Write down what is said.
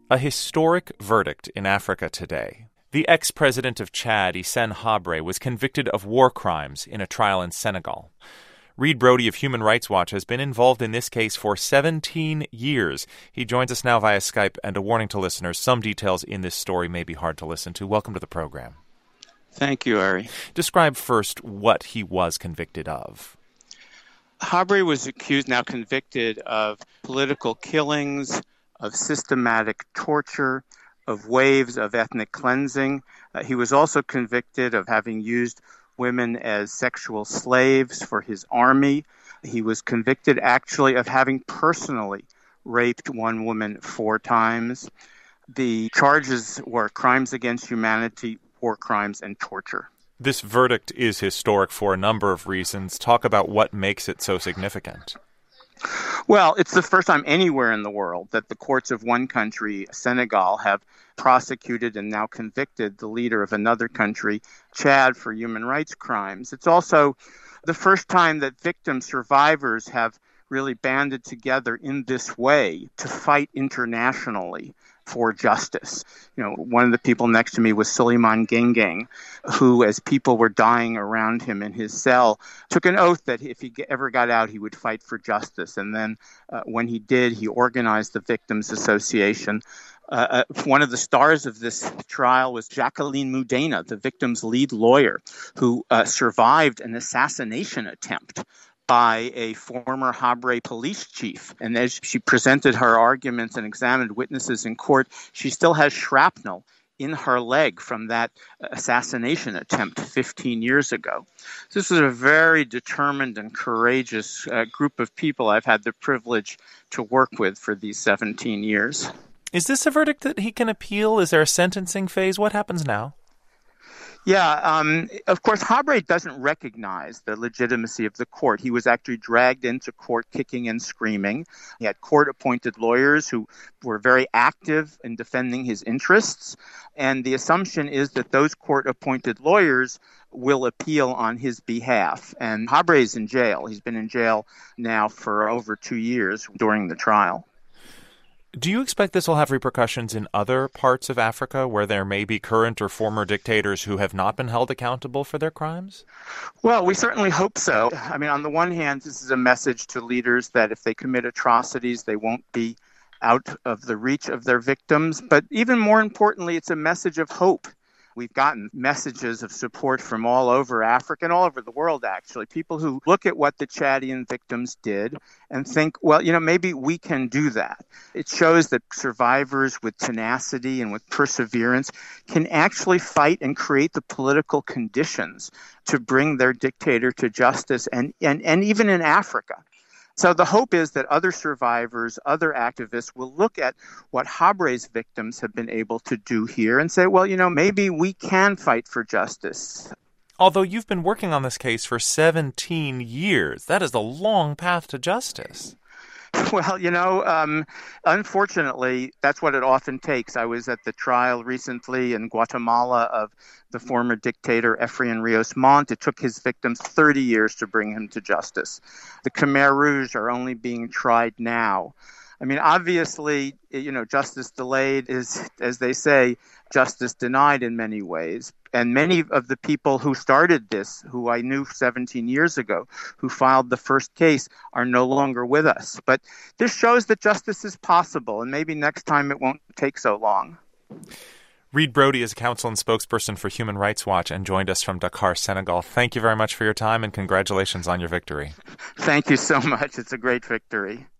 A historic verdict in Africa today. The ex-president of Chad, Hissène Habré, was convicted of war crimes in a trial in Senegal. Reed Brody of Human Rights Watch has been involved in this case for 17 years. He joins us now via Skype, and a warning to listeners, some details in this story may be hard to listen to. Welcome to the program. Thank you, Ari. Describe first what he was convicted of. Habré was now convicted of political killings, of systematic torture, of waves of ethnic cleansing. He was also convicted of having used women as sexual slaves for his army. He was convicted actually of having personally raped one woman 4 times. The charges were crimes against humanity, war crimes, and torture. This verdict is historic for a number of reasons. Talk about what makes it so significant. Well, it's the first time anywhere in the world that the courts of one country, Senegal, have prosecuted and now convicted the leader of another country, Chad, for human rights crimes. It's also the first time that survivors have really banded together in this way to fight internationally for justice. One of the people next to me was Suleiman Gengeng, who, as people were dying around him in his cell, took an oath that if he ever got out, he would fight for justice. And then when he did, he organized the Victims Association. One of the stars of this trial was Jacqueline Mudena, the victim's lead lawyer, who survived an assassination attempt by a former Habré police chief. And as she presented her arguments and examined witnesses in court, she still has shrapnel in her leg from that assassination attempt 15 years ago. So this was a very determined and courageous group of people I've had the privilege to work with for these 17 years. Is this a verdict that he can appeal? Is there a sentencing phase? What happens now? Yeah, of course, Habré doesn't recognize the legitimacy of the court. He was actually dragged into court kicking and screaming. He had court-appointed lawyers who were very active in defending his interests. And the assumption is that those court-appointed lawyers will appeal on his behalf. And Habré is in jail. He's been in jail now for over 2 years during the trial. Do you expect this will have repercussions in other parts of Africa where there may be current or former dictators who have not been held accountable for their crimes? Well, we certainly hope so. I mean, on the one hand, this is a message to leaders that if they commit atrocities, they won't be out of the reach of their victims. But even more importantly, it's a message of hope. We've gotten messages of support from all over Africa and all over the world, actually. People who look at what the Chadian victims did and think, well, maybe we can do that. It shows that survivors with tenacity and with perseverance can actually fight and create the political conditions to bring their dictator to justice, and even in Africa. So the hope is that other survivors, other activists will look at what Habré's victims have been able to do here and say, well, maybe we can fight for justice. Although you've been working on this case for 17 years, that is a long path to justice. Well, unfortunately, that's what it often takes. I was at the trial recently in Guatemala of the former dictator Efraín Ríos Montt. It took his victims 30 years to bring him to justice. The Khmer Rouge are only being tried now. I mean, obviously, justice delayed is, as they say, justice denied in many ways. And many of the people who started this, who I knew 17 years ago, who filed the first case, are no longer with us. But this shows that justice is possible, and maybe next time it won't take so long. Reed Brody is counsel and spokesperson for Human Rights Watch and joined us from Dakar, Senegal. Thank you very much for your time, and congratulations on your victory. Thank you so much. It's a great victory.